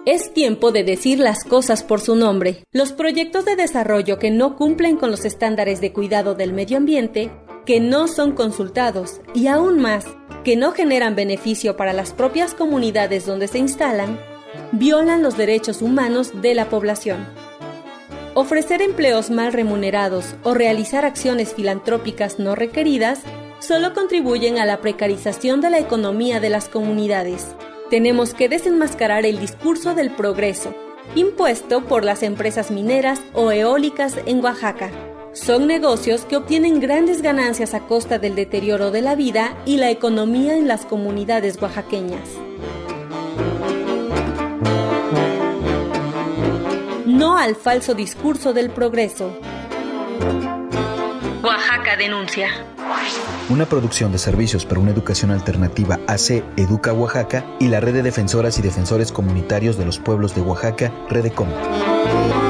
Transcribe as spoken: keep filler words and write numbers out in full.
Es tiempo de decir las cosas por su nombre. Los proyectos de desarrollo que no cumplen con los estándares de cuidado del medio ambiente, que no son consultados y aún más, que no generan beneficio para las propias comunidades donde se instalan, violan los derechos humanos de la población. Ofrecer empleos mal remunerados o realizar acciones filantrópicas no requeridas solo contribuyen a la precarización de la economía de las comunidades. Tenemos que desenmascarar el discurso del progreso, impuesto por las empresas mineras o eólicas en Oaxaca. Son negocios que obtienen grandes ganancias a costa del deterioro de la vida y la economía en las comunidades oaxaqueñas. No al falso discurso del progreso. Oaxaca denuncia. Una producción de Servicios para una Educación Alternativa A C Educa Oaxaca y la Red de Defensoras y Defensores Comunitarios de los Pueblos de Oaxaca, Redecom.